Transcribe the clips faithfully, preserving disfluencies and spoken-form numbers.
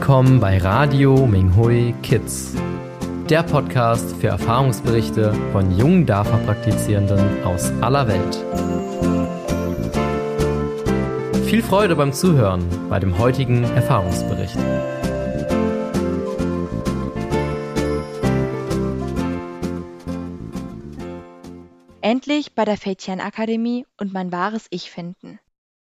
Willkommen bei Radio Minghui Kids, der Podcast für Erfahrungsberichte von jungen DAFA-Praktizierenden aus aller Welt. Viel Freude beim Zuhören bei dem heutigen Erfahrungsbericht. Endlich bei der Fei Tian Akademie und mein wahres Ich finden.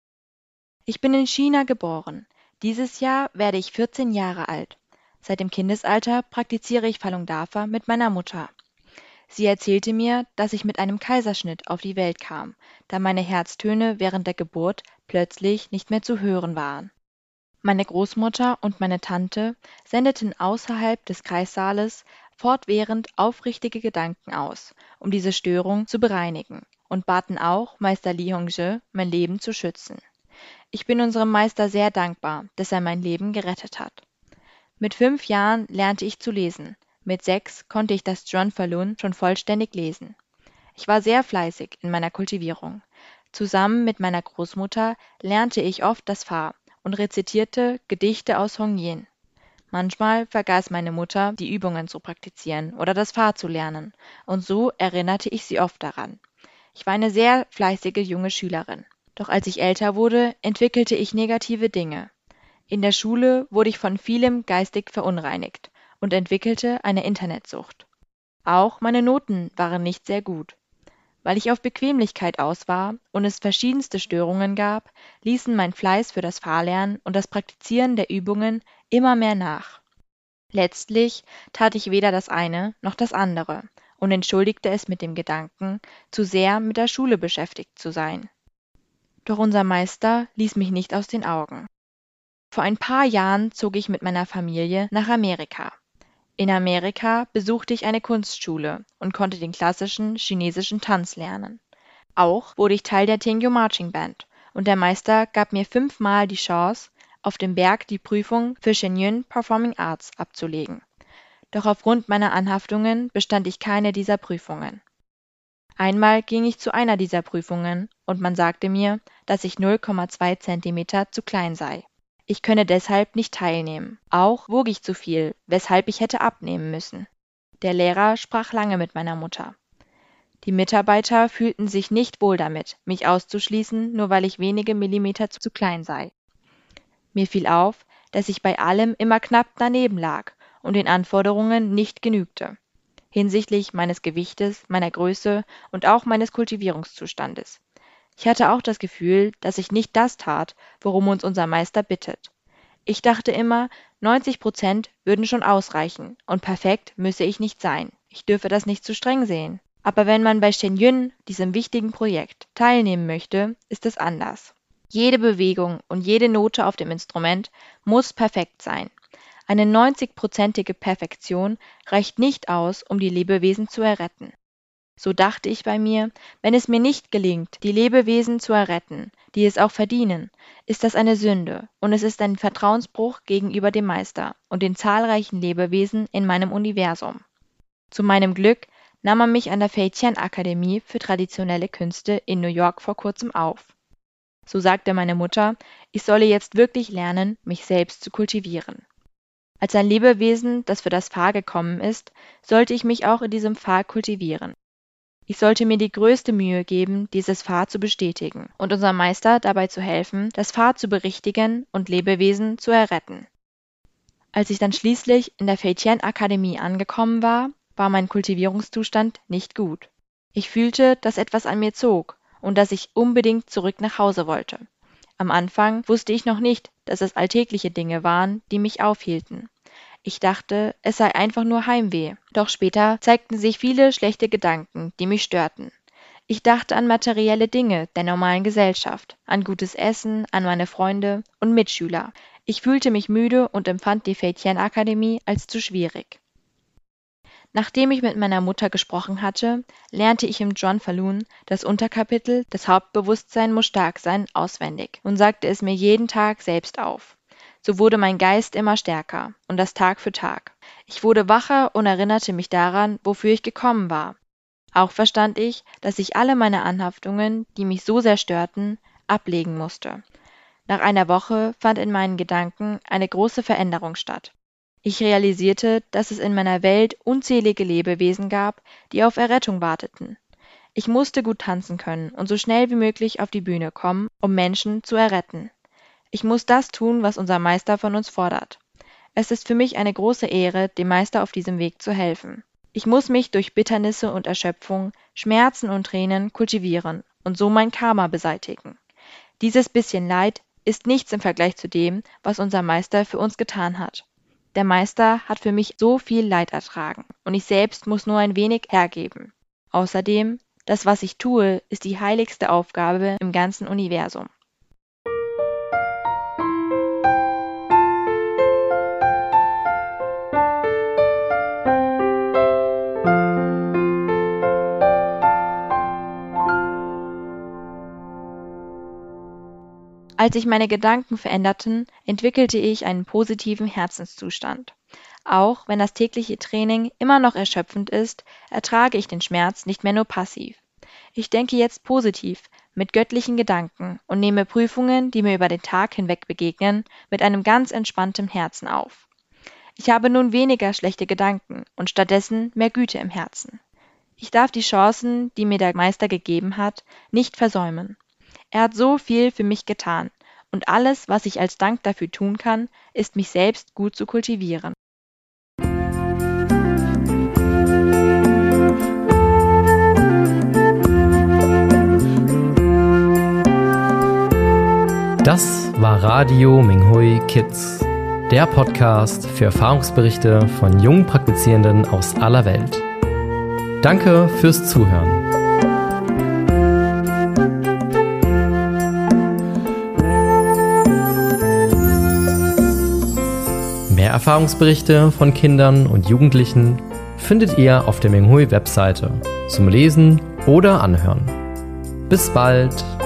Ich bin in China geboren. Dieses Jahr werde ich vierzehn Jahre alt. Seit dem Kindesalter praktiziere ich Falun Dafa mit meiner Mutter. Sie erzählte mir, dass ich mit einem Kaiserschnitt auf die Welt kam, da meine Herztöne während der Geburt plötzlich nicht mehr zu hören waren. Meine Großmutter und meine Tante sendeten außerhalb des Kreissaales fortwährend aufrichtige Gedanken aus, um diese Störung zu bereinigen, und baten auch Meister Li Hongzhi, mein Leben zu schützen. Ich bin unserem Meister sehr dankbar, dass er mein Leben gerettet hat. Mit fünf Jahren lernte ich zu lesen. Mit sechs konnte ich das Zhuan Falun schon vollständig lesen. Ich war sehr fleißig in meiner Kultivierung. Zusammen mit meiner Großmutter lernte ich oft das Fa und rezitierte Gedichte aus Hongyin. Manchmal vergaß meine Mutter, die Übungen zu praktizieren oder das Fa zu lernen, und so erinnerte ich sie oft daran. Ich war eine sehr fleißige junge Schülerin. Doch als ich älter wurde, entwickelte ich negative Dinge. In der Schule wurde ich von vielem geistig verunreinigt und entwickelte eine Internetsucht. Auch meine Noten waren nicht sehr gut. Weil ich auf Bequemlichkeit aus war und es verschiedenste Störungen gab, ließen mein Fleiß für das Fahrlernen und das Praktizieren der Übungen immer mehr nach. Letztlich tat ich weder das eine noch das andere und entschuldigte es mit dem Gedanken, zu sehr mit der Schule beschäftigt zu sein. Doch unser Meister ließ mich nicht aus den Augen. Vor ein paar Jahren zog ich mit meiner Familie nach Amerika. In Amerika besuchte ich eine Kunstschule und konnte den klassischen chinesischen Tanz lernen. Auch wurde ich Teil der Tingyu Marching Band und der Meister gab mir fünfmal die Chance, auf dem Berg die Prüfung für Shenyun Performing Arts abzulegen. Doch aufgrund meiner Anhaftungen bestand ich keine dieser Prüfungen. Einmal ging ich zu einer dieser Prüfungen und man sagte mir, dass ich null Komma zwei Zentimeter zu klein sei. Ich könne deshalb nicht teilnehmen. Auch wog ich zu viel, weshalb ich hätte abnehmen müssen. Der Lehrer sprach lange mit meiner Mutter. Die Mitarbeiter fühlten sich nicht wohl damit, mich auszuschließen, nur weil ich wenige Millimeter zu klein sei. Mir fiel auf, dass ich bei allem immer knapp daneben lag und den Anforderungen nicht genügte. Hinsichtlich meines Gewichtes, meiner Größe und auch meines Kultivierungszustandes. Ich hatte auch das Gefühl, dass ich nicht das tat, worum uns unser Meister bittet. Ich dachte immer, neunzig Prozent würden schon ausreichen und perfekt müsse ich nicht sein. Ich dürfe das nicht zu streng sehen. Aber wenn man bei Shenyun, diesem wichtigen Projekt, teilnehmen möchte, ist es anders. Jede Bewegung und jede Note auf dem Instrument muss perfekt sein. Eine neunzigprozentige Perfektion reicht nicht aus, um die Lebewesen zu erretten. So dachte ich bei mir, wenn es mir nicht gelingt, die Lebewesen zu erretten, die es auch verdienen, ist das eine Sünde und es ist ein Vertrauensbruch gegenüber dem Meister und den zahlreichen Lebewesen in meinem Universum. Zu meinem Glück nahm man mich an der Fei Tian Akademie für traditionelle Künste in New York vor kurzem auf. So sagte meine Mutter, ich solle jetzt wirklich lernen, mich selbst zu kultivieren. Als ein Lebewesen, das für das Fa gekommen ist, sollte ich mich auch in diesem Fa kultivieren. Ich sollte mir die größte Mühe geben, dieses Fa zu bestätigen und unserem Meister dabei zu helfen, das Fa zu berichtigen und Lebewesen zu erretten. Als ich dann schließlich in der Fei Tian Akademie angekommen war, war mein Kultivierungszustand nicht gut. Ich fühlte, dass etwas an mir zog und dass ich unbedingt zurück nach Hause wollte. Am Anfang wusste ich noch nicht, dass es alltägliche Dinge waren, die mich aufhielten. Ich dachte, es sei einfach nur Heimweh. Doch später zeigten sich viele schlechte Gedanken, die mich störten. Ich dachte an materielle Dinge der normalen Gesellschaft, an gutes Essen, an meine Freunde und Mitschüler. Ich fühlte mich müde und empfand die Fei Tian Akademie als zu schwierig. Nachdem ich mit meiner Mutter gesprochen hatte, lernte ich im Zhuan Falun das Unterkapitel „Das Hauptbewusstsein muss stark sein“ auswendig und sagte es mir jeden Tag selbst auf. So wurde mein Geist immer stärker und das Tag für Tag. Ich wurde wacher und erinnerte mich daran, wofür ich gekommen war. Auch verstand ich, dass ich alle meine Anhaftungen, die mich so sehr störten, ablegen musste. Nach einer Woche fand in meinen Gedanken eine große Veränderung statt. Ich realisierte, dass es in meiner Welt unzählige Lebewesen gab, die auf Errettung warteten. Ich musste gut tanzen können und so schnell wie möglich auf die Bühne kommen, um Menschen zu erretten. Ich muss das tun, was unser Meister von uns fordert. Es ist für mich eine große Ehre, dem Meister auf diesem Weg zu helfen. Ich muss mich durch Bitternisse und Erschöpfung, Schmerzen und Tränen kultivieren und so mein Karma beseitigen. Dieses bisschen Leid ist nichts im Vergleich zu dem, was unser Meister für uns getan hat. Der Meister hat für mich so viel Leid ertragen und ich selbst muss nur ein wenig hergeben. Außerdem, das, was ich tue, ist die heiligste Aufgabe im ganzen Universum. Als sich meine Gedanken veränderten, entwickelte ich einen positiven Herzenszustand. Auch wenn das tägliche Training immer noch erschöpfend ist, ertrage ich den Schmerz nicht mehr nur passiv. Ich denke jetzt positiv, mit göttlichen Gedanken und nehme Prüfungen, die mir über den Tag hinweg begegnen, mit einem ganz entspannten Herzen auf. Ich habe nun weniger schlechte Gedanken und stattdessen mehr Güte im Herzen. Ich darf die Chancen, die mir der Meister gegeben hat, nicht versäumen. Er hat so viel für mich getan, und alles, was ich als Dank dafür tun kann, ist, mich selbst gut zu kultivieren. Das war Radio Minghui Kids, der Podcast für Erfahrungsberichte von jungen Praktizierenden aus aller Welt. Danke fürs Zuhören. Mehr Erfahrungsberichte von Kindern und Jugendlichen findet ihr auf der Minghui-Webseite zum Lesen oder Anhören. Bis bald!